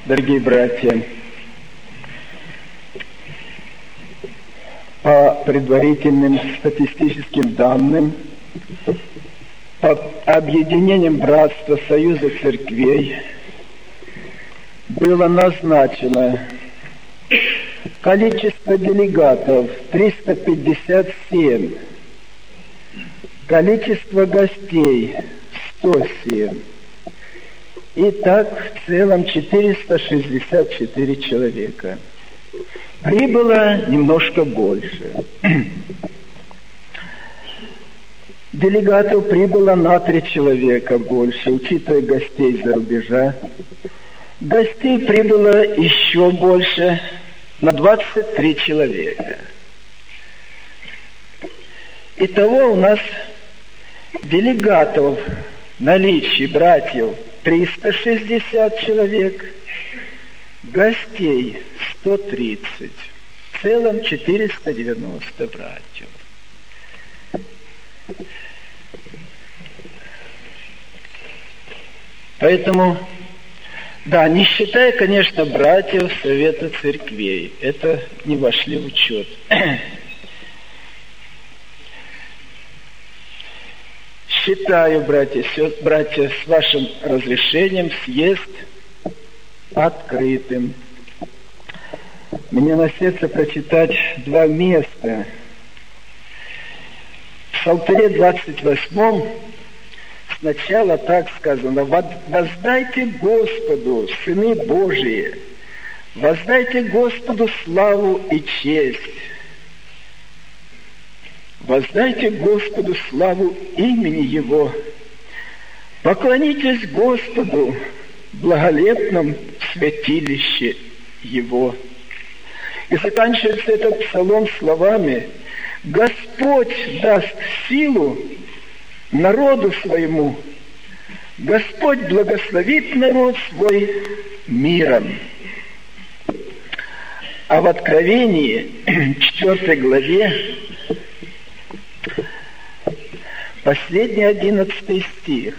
Дорогие братья, по предварительным статистическим данным, по объединениям Братства Союза Церквей было назначено количество делегатов 357, количество гостей 107. Итак, в целом 464 человека. Прибыло немножко больше. Делегатов прибыло на 3 человека больше, учитывая гостей из-за рубежа. Гостей прибыло еще больше, на 23 человека. Итого у нас делегатов в наличии братьев 360 человек, гостей 130, в целом 490 братьев. Поэтому, да, не считая, конечно, братьев Совета Церквей, это не вошли в учет. Считаю, братья, с вашим разрешением, съезд открытым. Мне на сердце прочитать 2 места. В Псалтире 28 сначала так сказано: «Воздайте Господу, сыны Божии, воздайте Господу славу и честь». Воздайте Господу славу имени Его. Поклонитесь Господу в благолепном святилище Его. И заканчивается этот псалом словами: Господь даст силу народу своему, Господь благословит народ свой миром. А в Откровении, 4 главе, последний 11 стих.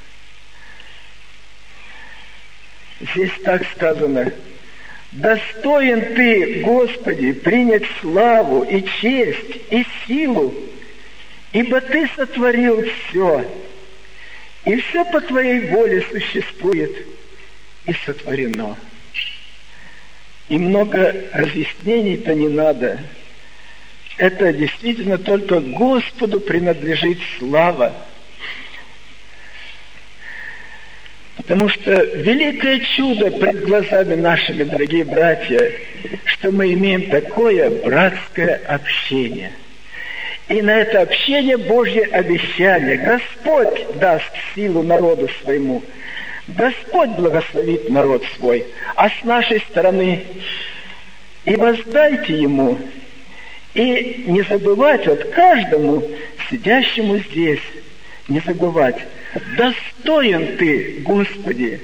Здесь так сказано: «Достоин Ты, Господи, принять славу и честь и силу, ибо Ты сотворил все, и все по Твоей воле существует и сотворено». И много разъяснений-то не надо. Это действительно только Господу принадлежит слава. Потому что великое чудо пред глазами нашими, дорогие братья, что мы имеем такое братское общение. И на это общение Божье обещание: Господь даст силу народу своему, Господь благословит народ свой, а с нашей стороны и воздайте Ему. И не забывать, вот каждому сидящему здесь, не забывать: достоин Ты, Господи,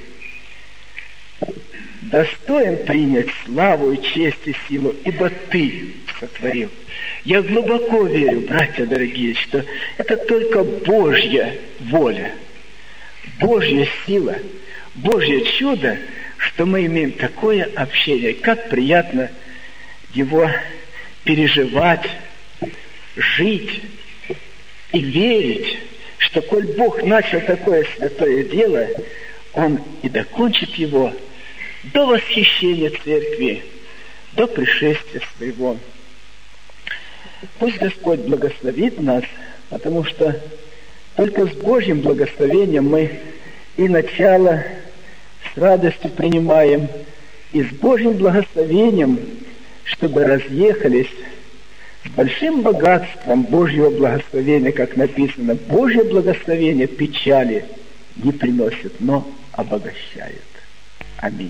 достоин принять славу и честь и силу, ибо Ты сотворил. Я глубоко верю, братья дорогие, что это только Божья воля, Божья сила, Божье чудо, что мы имеем такое общение. Как приятно его переживать, жить и верить, что коль Бог начал такое святое дело, Он и докончит его до восхищения Церкви, до пришествия Своего. Пусть Господь благословит нас, потому что только с Божьим благословением мы и начало с радостью принимаем, и с Божьим благословением, чтобы разъехались с большим богатством Божьего благословения, как написано: Божье благословение печали не приносит, но обогащает. Аминь.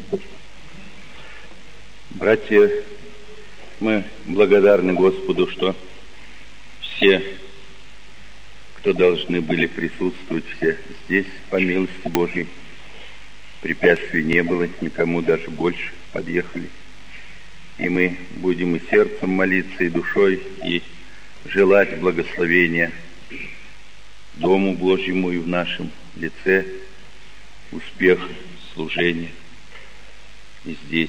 Братья, мы благодарны Господу, что все, кто должны были присутствовать, все здесь, по милости Божьей. Препятствий не было, никому даже больше подъехали. И мы будем и сердцем молиться, и душой, и желать благословения Дому Божьему и в нашем лице, успеха, служения. здесь.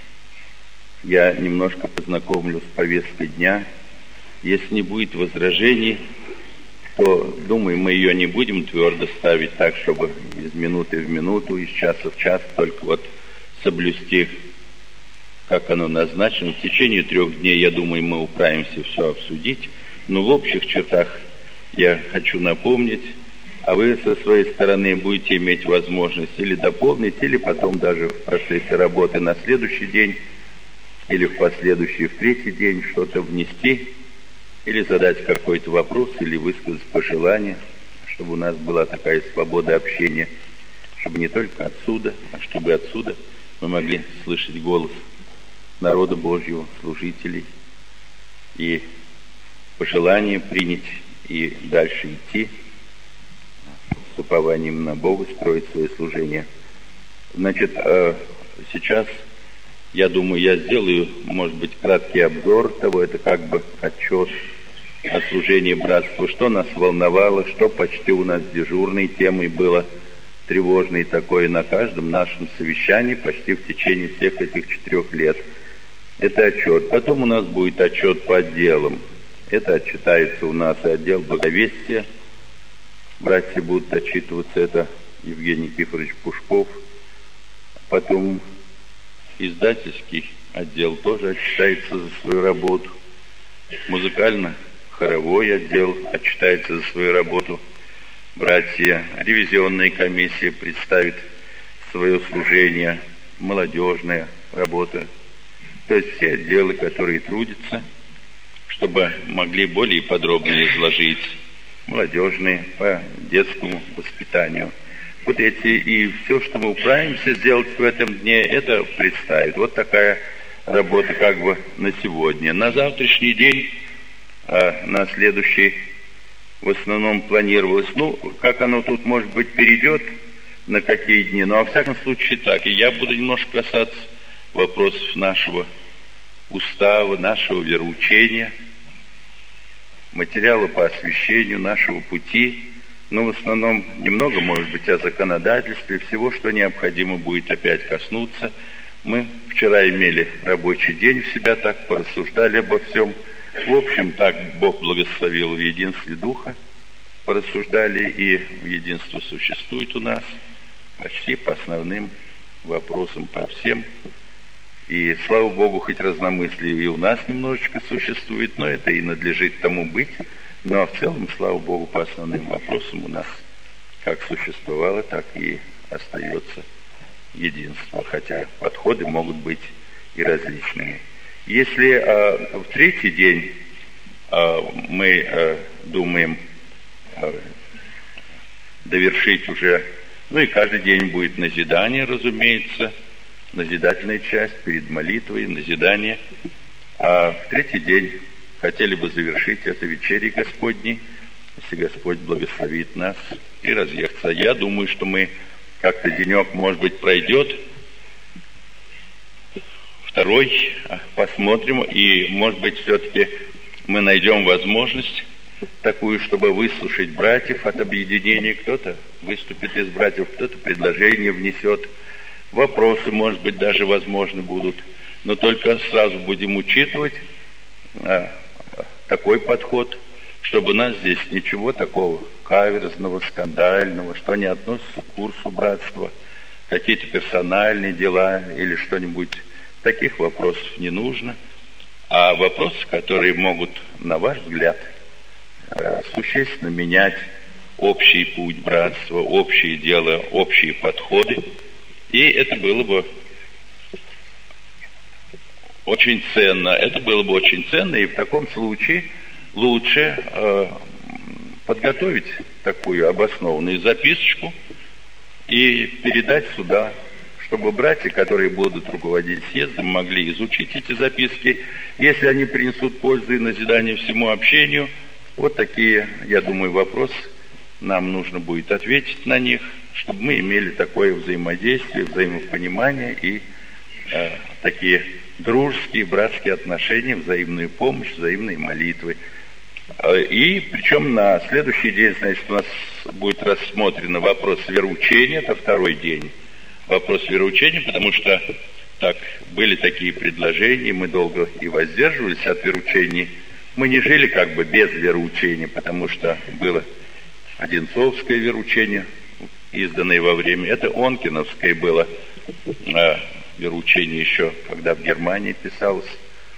Я немножко познакомлю с повесткой дня. Если не будет возражений, то, думаю, мы ее не будем твердо ставить так, чтобы из минуты в минуту, из часа в час, только вот соблюсти, как оно назначено. В течение 3 дней, я думаю, мы управимся все обсудить. Но в общих чертах я хочу напомнить, а вы со своей стороны будете иметь возможность или дополнить, или потом даже в процессе работы на следующий день, или в последующий, в 3-й день что-то внести, или задать какой-то вопрос, или высказать пожелание, чтобы у нас была такая свобода общения, чтобы не только отсюда, а чтобы отсюда мы могли слышать голос народа Божьего, служителей, и пожелание принять и дальше идти с упованием на Бога, строить свое служение. Значит, сейчас, я думаю, я сделаю, может быть, краткий обзор того, это как бы отчет о служении братства, что нас волновало, что почти у нас дежурной темой было, тревожной такой на каждом нашем совещании почти в течение всех этих 4 лет. Это отчет. Потом у нас будет отчет по отделам. Это отчитается у нас и отдел благовестия. Братья будут отчитываться, это Евгений Никифорович Пушков. Потом издательский отдел тоже отчитается за свою работу. Музыкально-хоровой отдел отчитается за свою работу. Братья, ревизионная комиссия представит свое служение, молодежная работа. То есть все отделы, которые трудятся, чтобы могли более подробно изложить молодежные по детскому воспитанию. Вот эти и все, что мы управимся сделать в этом дне, это представит. Вот такая работа как бы на сегодня. На завтрашний день, на следующий в основном планировалось, как оно тут, может быть, перейдет, на какие дни, но во всяком случае так. И я буду немножко касаться вопросов нашего устава, нашего вероучения, материала по освящению нашего пути, но в основном немного, может быть, о законодательстве, всего, что необходимо будет опять коснуться. Мы вчера имели рабочий день в себя, так порассуждали обо всем. В общем, так Бог благословил в единстве Духа, порассуждали, и единство существует у нас почти по основным вопросам, по всем. И, слава Богу, хоть разномыслие и у нас немножечко существует, но это и надлежит тому быть. Но в целом, слава Богу, по основным вопросам у нас как существовало, так и остается единство, хотя подходы могут быть и различными. Если в 3-й день мы думаем довершить уже, и каждый день будет назидание, разумеется, назидательная часть перед молитвой, назидание. А в 3-й день хотели бы завершить это вечерей Господней, если Господь благословит нас, и разъехаться. Я думаю, что мы как-то денек, может быть, пройдет, 2-й посмотрим, и, может быть, все-таки мы найдем возможность такую, чтобы выслушать братьев от объединения. Кто-то выступит из братьев, кто-то предложение внесет, вопросы, может быть, даже возможны будут. Но только сразу будем учитывать такой подход, чтобы у нас здесь ничего такого каверзного, скандального, что не относится к курсу братства, какие-то персональные дела или что-нибудь. Таких вопросов не нужно. А вопросы, которые могут, на ваш взгляд, существенно менять общий путь братства, общее дело, общие подходы. И это было бы очень ценно. Это было бы очень ценно, и в таком случае лучше подготовить такую обоснованную записочку и передать сюда, чтобы братья, которые будут руководить съездом, могли изучить эти записки. Если они принесут пользу и назидание всему общению, вот такие, я думаю, вопросы нам нужно будет ответить на них, чтобы мы имели такое взаимодействие, взаимопонимание и такие дружеские, братские отношения, взаимную помощь, взаимные молитвы. И причем на следующий день, значит, у нас будет рассмотрен вопрос вероучения, это 2-й день. Вопрос вероучения, потому что так, были такие предложения, мы долго и воздерживались от вероучений. Мы не жили как бы без вероучения, потому что было Одинцовское вероучение, изданное во время, это Онкиновское было вероучение еще, когда в Германии писалось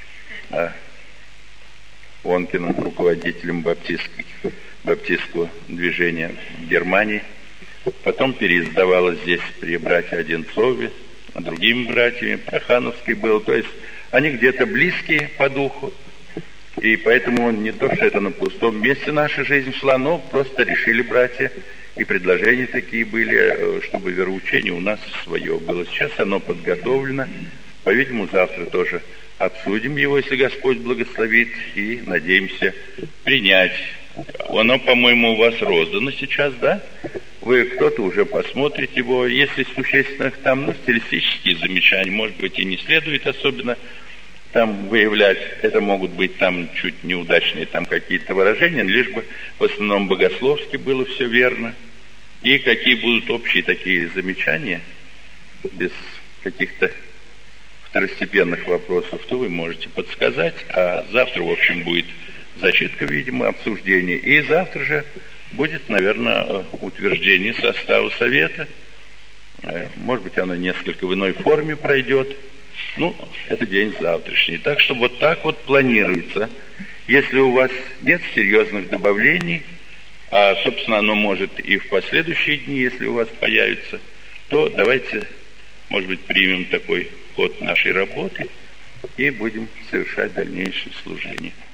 Онкиным, руководителем баптистского движения в Германии. Потом переиздавалось здесь при братья Одинцове, другими братьями, Прохановской было. То есть они где-то близкие по духу. И поэтому не то, что это на пустом месте наша жизнь шла, но просто решили братья, и предложения такие были, чтобы вероучение у нас свое было. Сейчас оно подготовлено. По-видимому, завтра тоже обсудим его, если Господь благословит, и надеемся принять. Оно, по-моему, у вас роздано сейчас, да? Вы кто-то уже посмотрите его. Если существенных там, стилистические замечания, может быть, и не следует особенно там выявлять. Это могут быть там чуть неудачные там какие-то выражения, лишь бы в основном богословски было все верно. И какие будут общие такие замечания, без каких-то второстепенных вопросов, то вы можете подсказать. А завтра, в общем, будет зачитка, видимо, обсуждение. И завтра же будет, наверное, утверждение состава совета. Может быть, оно несколько в иной форме пройдет. Ну, это день завтрашний. Так что вот так вот планируется. Если у вас нет серьезных добавлений, а, собственно, оно может и в последующие дни, если у вас появится, то давайте, может быть, примем такой ход нашей работы и будем совершать дальнейшее служение.